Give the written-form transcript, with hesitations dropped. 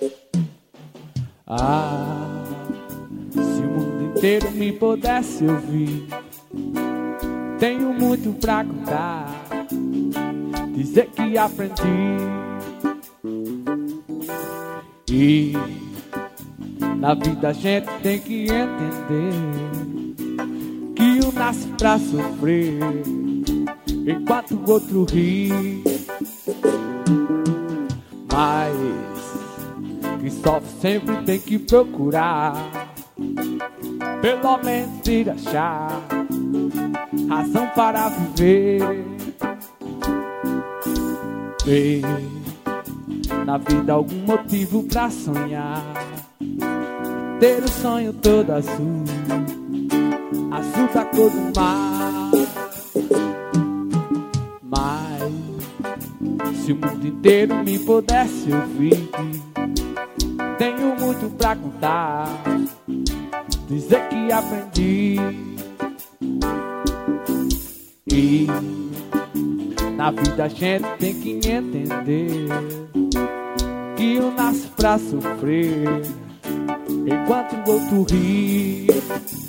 Ah, se o mundo inteiro me pudesse ouvir, tenho muito pra contar, dizer que aprendi. E na vida a gente tem que entender que um nasce pra sofrer enquanto o outro ri. Mas quem sofre sempre tem que procurar, pelo menos ir achar razão para viver. Ter na vida algum motivo pra sonhar, ter o sonho todo azul, azul da cor do mar. Mas se o mundo inteiro me pudesse ouvir, tenho muito pra contar, dizer que aprendi. E na vida a gente tem que entender que um nasce pra sofrer enquanto o outro ri.